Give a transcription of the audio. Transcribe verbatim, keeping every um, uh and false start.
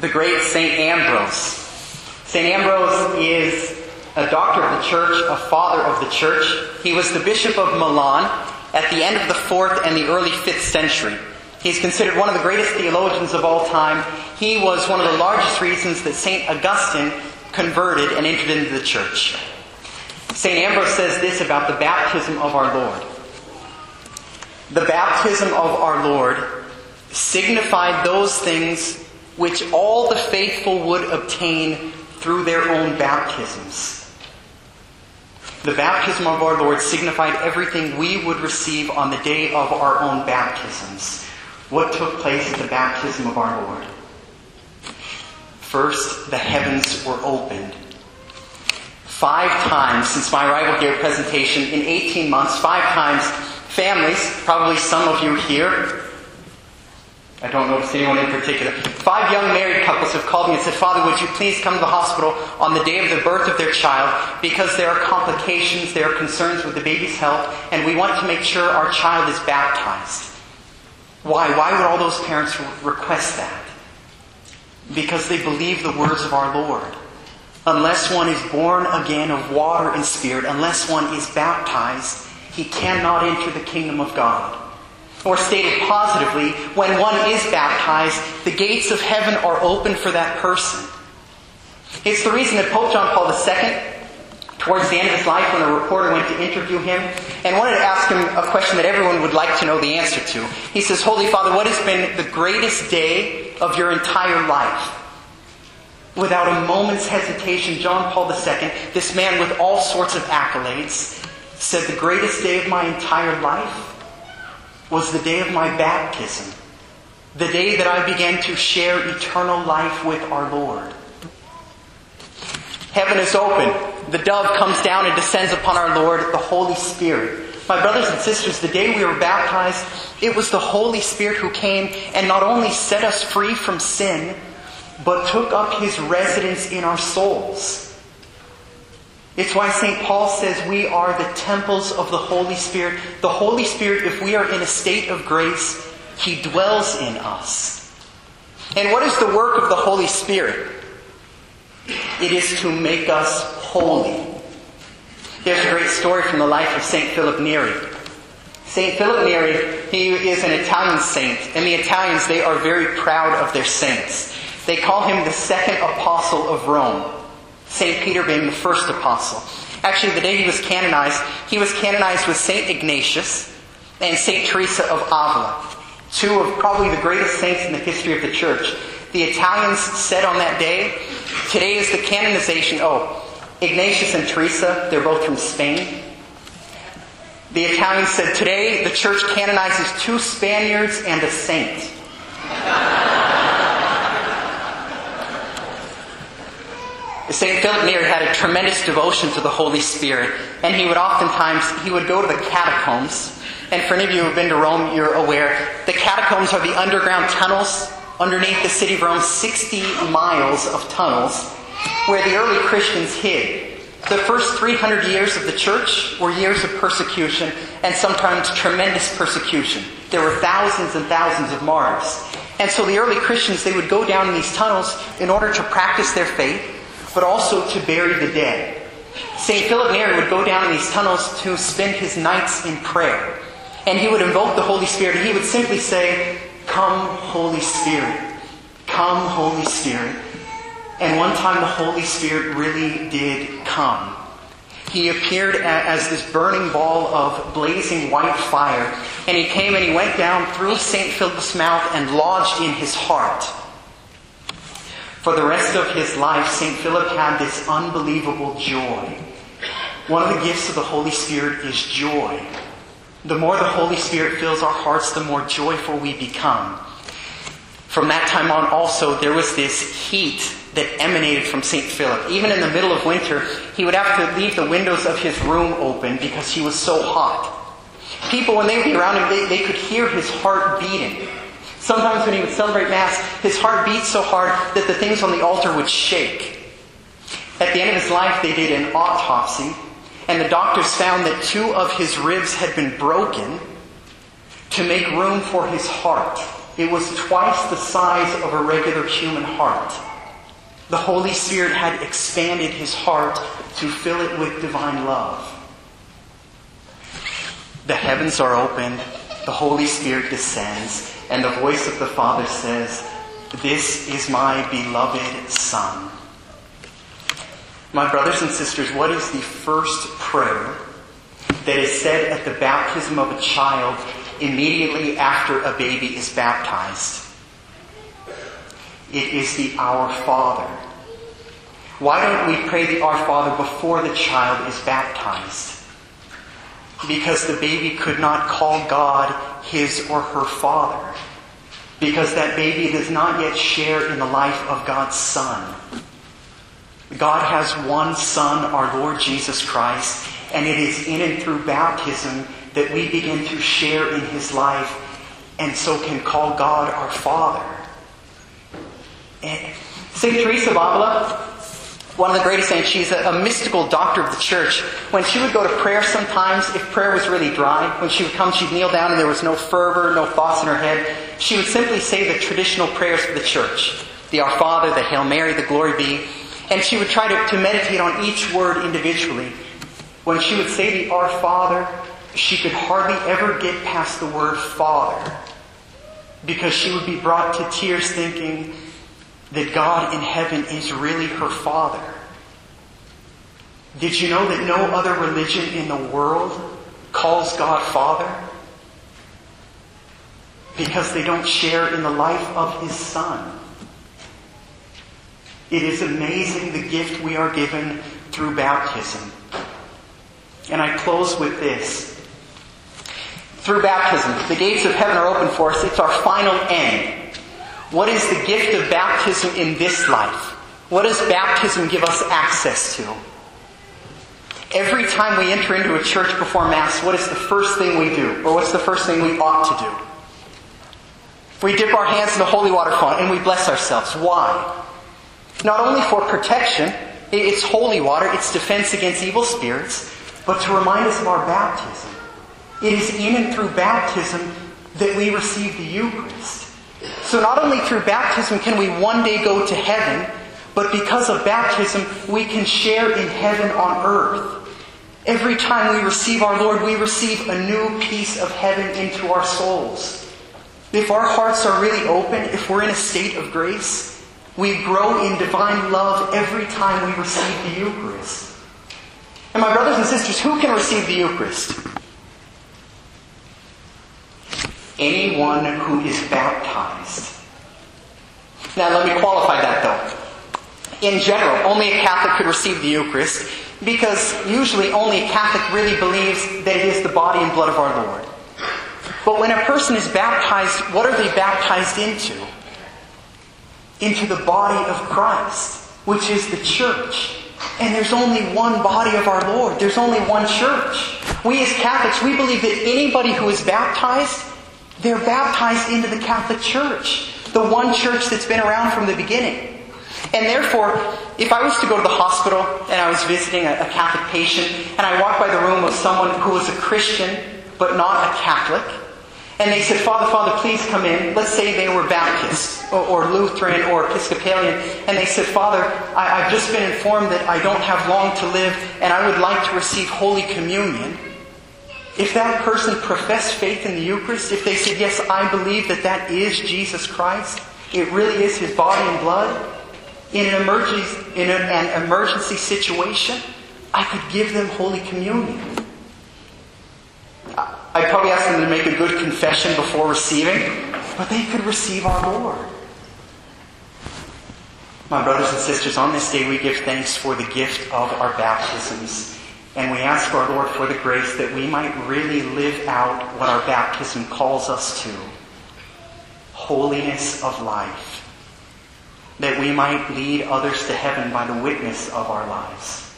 the great Saint Ambrose. Saint Ambrose is a doctor of the church, a father of the church. He was the Bishop of Milan at the end of the fourth and the early fifth century. He's considered one of the greatest theologians of all time. He was one of the largest reasons that Saint Augustine converted and entered into the church. Saint Ambrose says this about the baptism of our Lord. The baptism of our Lord signified those things which all the faithful would obtain through their own baptisms. The baptism of our Lord signified everything we would receive on the day of our own baptisms. What took place at the baptism of our Lord? First, the heavens were opened. Five times since my arrival here at presentation, in eighteen months, five times, families, probably some of you here, I don't notice anyone in particular, five young married couples have called me and said, Father, would you please come to the hospital on the day of the birth of their child, because there are complications, there are concerns with the baby's health, and we want to make sure our child is baptized. Why? Why would all those parents request that? Because they believe the words of our Lord. Unless one is born again of water and spirit, unless one is baptized, he cannot enter the kingdom of God. Or stated positively, when one is baptized, the gates of heaven are open for that person. It's the reason that Pope John Paul the Second, towards the end of his life, when a reporter went to interview him and wanted to ask him a question that everyone would like to know the answer to, he says, Holy Father, what has been the greatest day of your entire life? Without a moment's hesitation, John Paul the Second, this man with all sorts of accolades, said the greatest day of my entire life was the day of my baptism. The day that I began to share eternal life with our Lord. Heaven is open. The dove comes down and descends upon our Lord, the Holy Spirit. My brothers and sisters, the day we were baptized, it was the Holy Spirit who came and not only set us free from sin, but took up His residence in our souls. It's why Saint Paul says we are the temples of the Holy Spirit. The Holy Spirit, if we are in a state of grace, He dwells in us. And what is the work of the Holy Spirit? It is to make us holy. Here's a great story from the life of Saint Philip Neri. Saint Philip Neri, he is an Italian saint, and the Italians, they are very proud of their saints. They call him the second apostle of Rome. Saint Peter being the first apostle. Actually, the day he was canonized, he was canonized with Saint Ignatius and Saint Teresa of Avila, two of probably the greatest saints in the history of the church. The Italians said on that day, today is the canonization. Oh, Ignatius and Teresa, they're both from Spain. The Italians said, today the church canonizes two Spaniards and a saint. Saint Philip Neri had a tremendous devotion to the Holy Spirit, and he would oftentimes, he would go to the catacombs. And for any of you who have been to Rome, you're aware, the catacombs are the underground tunnels underneath the city of Rome, sixty miles of tunnels, where the early Christians hid. The first three hundred years of the church were years of persecution, and sometimes tremendous persecution. There were thousands and thousands of martyrs. And so the early Christians, they would go down in these tunnels in order to practice their faith, but also to bury the dead. Saint Philip Neri would go down in these tunnels to spend his nights in prayer. And he would invoke the Holy Spirit, and he would simply say, "Come, Holy Spirit. Come, Holy Spirit." And one time the Holy Spirit really did come. He appeared as this burning ball of blazing white fire. And he came and he went down through Saint Philip's mouth and lodged in his heart. For the rest of his life, Saint Philip had this unbelievable joy. One of the gifts of the Holy Spirit is joy. The more the Holy Spirit fills our hearts, the more joyful we become. From that time on also, there was this heat that emanated from Saint Philip. Even in the middle of winter, he would have to leave the windows of his room open because he was so hot. People, when they would be around him, they, they could hear his heart beating. Sometimes when he would celebrate Mass, his heart beat so hard that the things on the altar would shake. At the end of his life, they did an autopsy, and the doctors found that two of his ribs had been broken to make room for his heart. It was twice the size of a regular human heart. The Holy Spirit had expanded his heart to fill it with divine love. The heavens are opened, the Holy Spirit descends, and the voice of the Father says, "This is my beloved Son." My brothers and sisters, what is the first prayer that is said at the baptism of a child immediately after a baby is baptized? It is the Our Father. Why don't we pray the Our Father before the child is baptized? Because the baby could not call God his or her Father. Because that baby does not yet share in the life of God's Son. God has one Son, our Lord Jesus Christ, and it is in and through baptism that we begin to share in his life and so can call God our Father. And Saint Teresa of Avila, one of the greatest saints, she's a, a mystical doctor of the church. When she would go to prayer sometimes, if prayer was really dry, when she would come, she'd kneel down and there was no fervor, no thoughts in her head. She would simply say the traditional prayers of the church. The Our Father, the Hail Mary, the Glory Be. And she would try to, to meditate on each word individually. When she would say the Our Father, she could hardly ever get past the word Father. Because she would be brought to tears thinking that God in heaven is really her Father. Did you know that no other religion in the world calls God Father? Because they don't share in the life of his Son. It is amazing the gift we are given through baptism. And I close with this. Through baptism, the gates of heaven are open for us. It's our final end. What is the gift of baptism in this life? What does baptism give us access to? Every time we enter into a church before Mass, what is the first thing we do? Or what's the first thing we ought to do? We dip our hands in the holy water font and we bless ourselves. Why? Not only for protection, it's holy water, it's defense against evil spirits, but to remind us of our baptism. It is in and through baptism that we receive the Eucharist. So not only through baptism can we one day go to heaven, but because of baptism, we can share in heaven on earth. Every time we receive our Lord, we receive a new piece of heaven into our souls. If our hearts are really open, if we're in a state of grace, we grow in divine love every time we receive the Eucharist. And my brothers and sisters, who can receive the Eucharist? Anyone who is baptized. Now let me qualify that though. In general, only a Catholic could receive the Eucharist because usually only a Catholic really believes that it is the body and blood of our Lord. But when a person is baptized, what are they baptized into? Into the body of Christ, which is the church. And there's only one body of our Lord. There's only one church. We as Catholics, we believe that anybody who is baptized, they're baptized into the Catholic Church, the one church that's been around from the beginning. And therefore, if I was to go to the hospital and I was visiting a, a Catholic patient and I walked by the room of someone who was a Christian but not a Catholic, and they said, Father, Father, please come in. Let's say they were Baptist or, or Lutheran or Episcopalian, and they said, Father, I, I've just been informed that I don't have long to live and I would like to receive Holy Communion. If that person professed faith in the Eucharist, if they said, yes, I believe that that is Jesus Christ, it really is his body and blood, in an emergency, in an emergency situation, I could give them Holy Communion. I'd probably ask them to make a good confession before receiving, but they could receive our Lord. My brothers and sisters, on this day we give thanks for the gift of our baptisms. And we ask our Lord for the grace that we might really live out what our baptism calls us to. Holiness of life. That we might lead others to heaven by the witness of our lives.